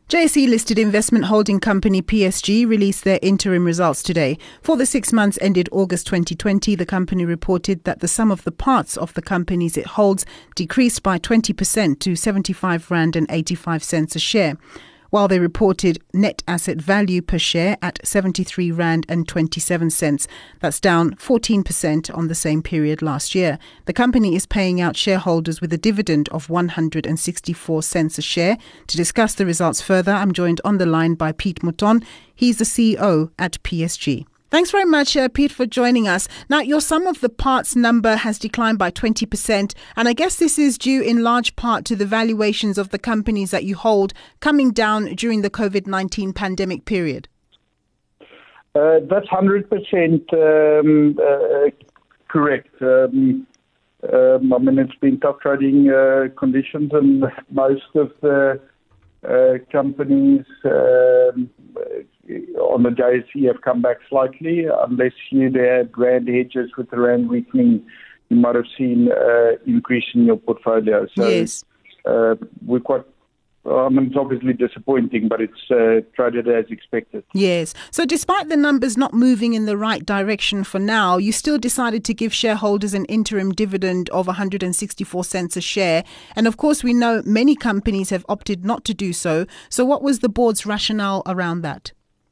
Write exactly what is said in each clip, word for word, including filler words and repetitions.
J S E-listed investment holding company P S G released their interim results today. For the six months ended August twenty twenty, the company reported that the sum of the parts of the companies it holds decreased by twenty percent to seventy-five rand and eighty-five cents a share, while they reported net asset value per share at seventy-three rand and twenty-seven cents. That's down fourteen percent on the same period last year. The company is paying out shareholders with a dividend of one hundred sixty-four cents a share. To discuss the results further, I'm joined on the line by Piet Mouton. He's the C E O at P S G. Thanks very much, uh, Pete, for joining us. Now, your sum of the parts number has declined by twenty percent, and I guess this is due in large part to the valuations of the companies that you hold coming down during the COVID nineteen pandemic period. Uh, that's one hundred percent um, uh, correct. Um, um, I mean, it's been tough trading uh, conditions, and most of the uh, companies um, on the J S E have come back slightly. Unless you had rand hedges with the rand weakening, you might have seen uh, increase in your portfolio. So yes. uh, we're quite, I mean, it's obviously disappointing, but it's uh, traded as expected. Yes. So despite the numbers not moving in the right direction for now, you still decided to give shareholders an interim dividend of one hundred sixty-four cents a share. And of course, we know many companies have opted not to do so. So what was the board's rationale around that?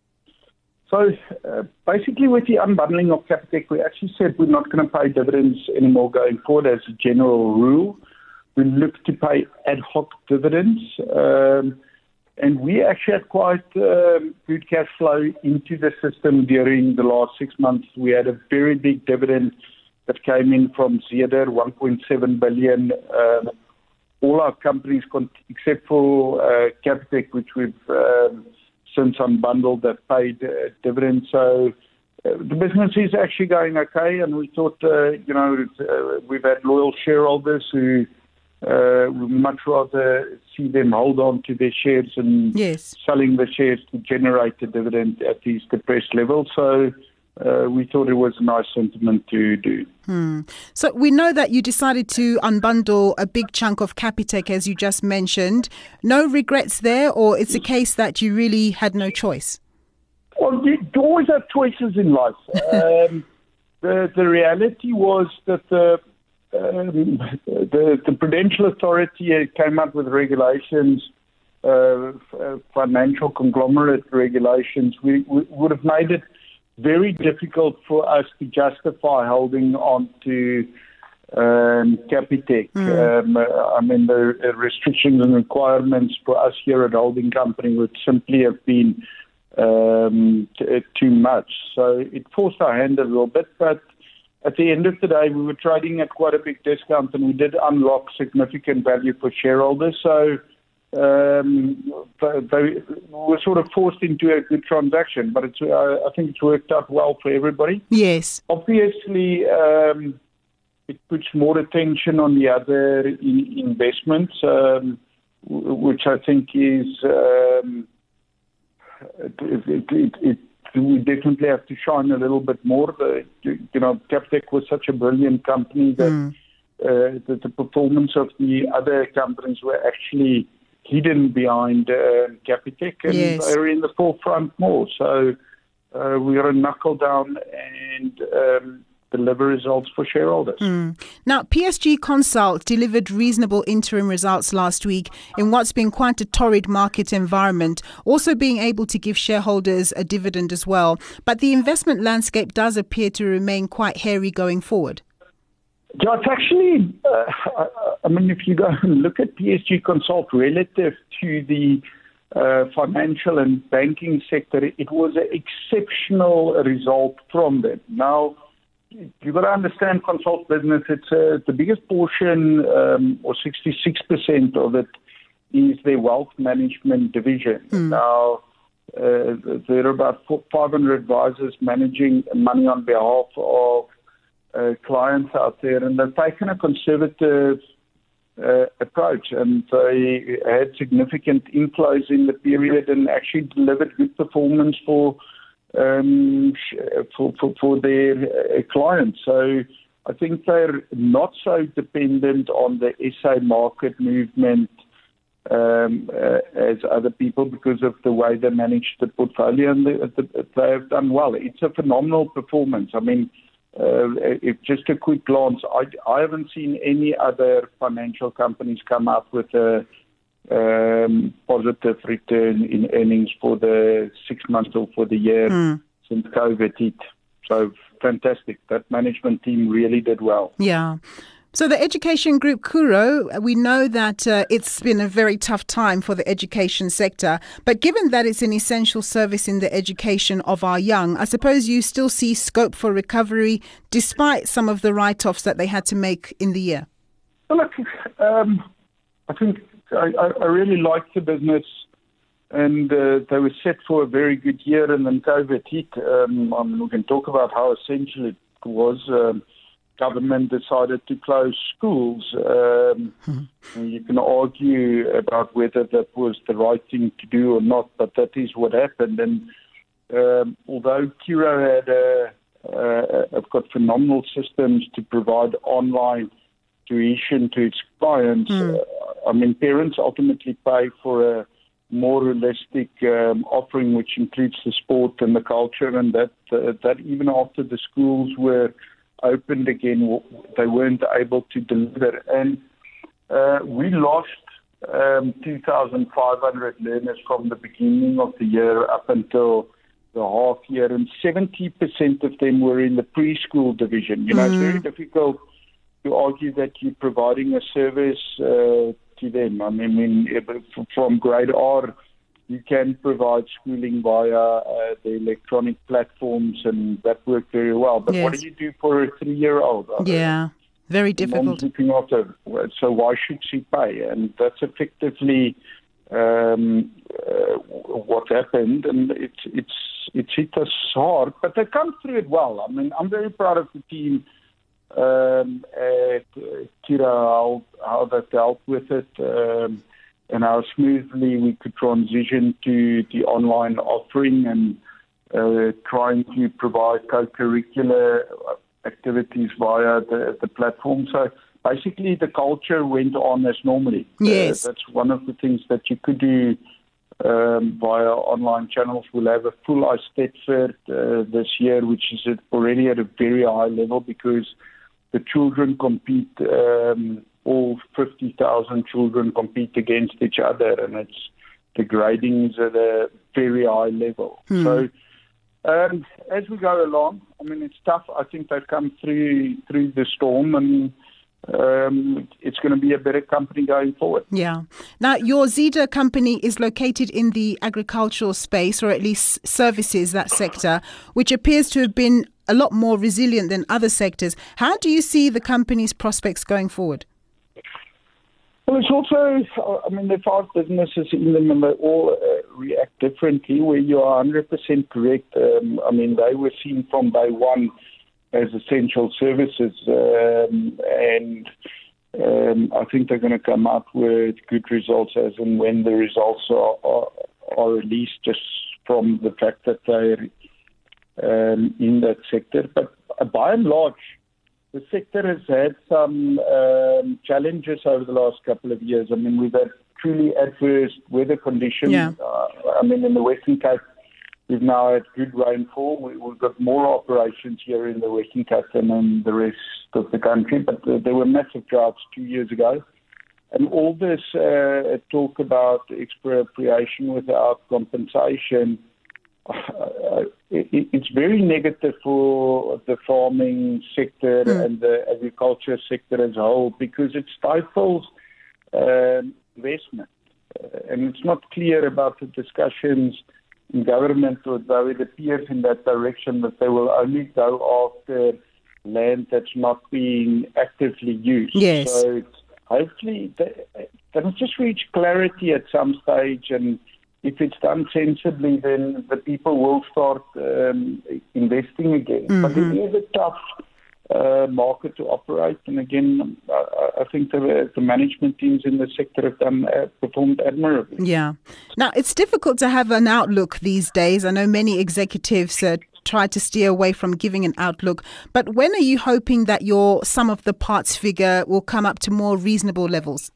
So uh, basically with the unbundling of Capitec, we actually said we're not going to pay dividends anymore going forward as a general rule. We look to pay ad hoc dividends. Um, and we actually had quite uh, good cash flow into the system during the last six months. We had a very big dividend that came in from Zeder, one point seven billion. Um, all our companies, except for uh, Capitec, which we've um, since unbundled, that paid uh, dividends. So uh, the business is actually going okay, and we thought, uh, you know, uh, we've had loyal shareholders who uh, would much rather see them hold on to their shares and yes. selling the shares to generate a dividend at these depressed levels. So uh, we thought it was a nice sentiment to do. Hmm. So we know that you decided to unbundle a big chunk of Capitec, as you just mentioned. No regrets there, or it's a case that you really had no choice? Well, you always have choices in life. um, the, the reality was that the, um, the, the Prudential Authority came up with regulations, uh, financial conglomerate regulations. We, we would have made it very difficult for us to justify holding on to um, Capitec. Mm. Um, I mean, the restrictions and requirements for us here at holding company would simply have been um, t- too much. So it forced our hand a little bit, but at the end of the day, we were trading at quite a big discount, and we did unlock significant value for shareholders. So Um, they were sort of forced into a good transaction, but it's, uh, I think it's worked out well for everybody. Yes. Obviously, um, it puts more attention on the other in- investments, um, w- which I think is, um, it, it, it, it, we definitely have to shine a little bit more. The, you know, Capitec was such a brilliant company that, mm. uh, that the performance of the other companies were actually hidden behind uh, Capitec, and yes. they're in the forefront more. So uh, we are a knuckle down and um, deliver results for shareholders. Mm. Now, P S G Consult delivered reasonable interim results last week in what's been quite a torrid market environment, also being able to give shareholders a dividend as well. But the investment landscape does appear to remain quite hairy going forward. Yeah, it's actually, uh, I mean, if you go and look at P S G Consult relative to the uh, financial and banking sector, it was an exceptional result from them. Now, you've got to understand Consult business, it's uh, the biggest portion, um, or sixty-six percent of it, is their wealth management division. Mm. Now, uh, there are about five hundred advisors managing money on behalf of Uh, clients out there, and they've taken a conservative uh, approach, and they had significant inflows in the period and actually delivered good performance for um, for, for, for their uh, clients. So I think they're not so dependent on the S A market movement um, uh, as other people because of the way they manage the portfolio, and they, they have done well. It's a phenomenal performance. I mean, uh, if just a quick glance, I, I haven't seen any other financial companies come up with a um, positive return in earnings for the six months or for the year mm. since COVID hit. So fantastic. That management team really did well. Yeah. So the education group Curro, we know that uh, it's been a very tough time for the education sector. But given that it's an essential service in the education of our young, I suppose you still see scope for recovery despite some of the write-offs that they had to make in the year. Well, look, um, I think I, I really like the business. And uh, they were set for a very good year, and then COVID hit. Um, I mean, we can talk about how essential it was. Um, government decided to close schools. Um, mm-hmm. You can argue about whether that was the right thing to do or not, but that is what happened. And um, although Curro had a, uh, have got phenomenal systems to provide online tuition to its clients, mm. uh, I mean, parents ultimately pay for a more holistic um, offering, which includes the sport and the culture, and that uh, that even after the schools were opened again, they weren't able to deliver. And uh, we lost um, two thousand five hundred learners from the beginning of the year up until the half year, and seventy percent of them were in the preschool division. You know, mm. it's very difficult to argue that you're providing a service uh, to them. I mean, from grade R, you can provide schooling via uh, the electronic platforms, and that worked very well. But yes. What do you do for a three-year-old? Yeah, very difficult. Looking after, so why should she pay? And that's effectively um, uh, what happened, and it's it's it's hit us hard. But they come through it well. I mean, I'm very proud of the team. Um, at uh, Curro, how, how that dealt with it, um, and how smoothly we could transition to the online offering and uh, trying to provide co-curricular activities via the, the platform. So basically the culture went on as normally. Yes. Uh, that's one of the things that you could do um, via online channels. We'll have a full Eisteddford uh, this year, which is already at a very high level because the children compete, um, all fifty thousand children compete against each other, and it's the grading is at a very high level. Hmm. So um, as we go along, I mean, it's tough. I think they've come through through the storm, and um, it's going to be a better company going forward. Yeah. Now, your Zeda company is located in the agricultural space, or at least services that sector, which appears to have been a lot more resilient than other sectors. How do you see the company's prospects going forward? Well, it's also, I mean, there are five businesses in them, and they all uh, react differently. Where you are one hundred percent correct. Um, I mean, they were seen from day one as essential services, um, and um, I think they're going to come up with good results as and when the results are, are, are released, just from the fact that they're Um, in that sector. But uh, by and large, the sector has had some um, challenges over the last couple of years. I mean, we've had truly adverse weather conditions. Yeah. Uh, I mean, in the Western Cape, we've now had good rainfall. We, we've got more operations here in the Western Cape than in the rest of the country, but uh, there were massive droughts two years ago. And all this uh, talk about expropriation without compensation, Uh, it, it's very negative for the farming sector mm. and the agriculture sector as a whole, because it stifles uh, investment. Uh, and it's not clear about the discussions in government or it appears in that direction that they will only go after land that's not being actively used. Yes. So hopefully they, they must just reach clarity at some stage, and if it's done sensibly, then the people will start um, investing again. Mm-hmm. But it is a tough uh, market to operate. And again, I, I think the, the management teams in the sector have done uh, performed admirably. Yeah. Now, it's difficult to have an outlook these days. I know many executives uh, try to steer away from giving an outlook. But when are you hoping that your sum of the parts figure will come up to more reasonable levels?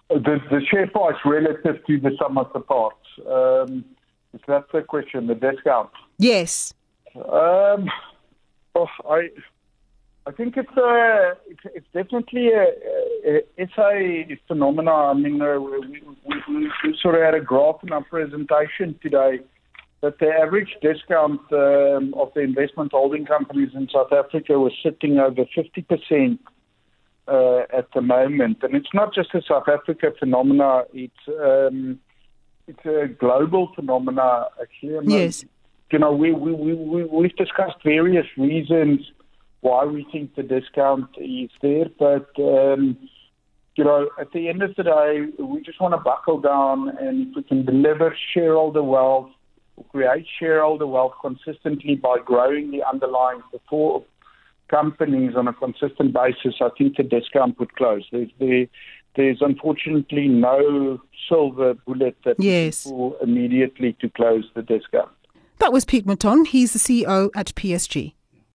The, the share price relative to the sum of the parts. Um, is that the question, the discount? Yes. Um, oh, I I think it's a it's, it's definitely a, a it's a phenomenon. I mean, uh, we, we, we, we sort of had a graph in our presentation today that the average discount um, of the investment holding companies in South Africa was sitting over fifty percent. Uh, at the moment, and it's not just a South Africa phenomena; it's um, it's a global phenomena. Actually, I mean, yes. You know, we we we we've discussed various reasons why we think the discount is there, but um, you know, at the end of the day, we just want to buckle down, and if we can deliver shareholder wealth, or create shareholder wealth consistently by growing the underlying performance companies on a consistent basis, I think the discount would close. There's, there, there's unfortunately no silver bullet that yes. we can pull immediately to close the discount. That was Peak Mouton. He's the C E O at P S G.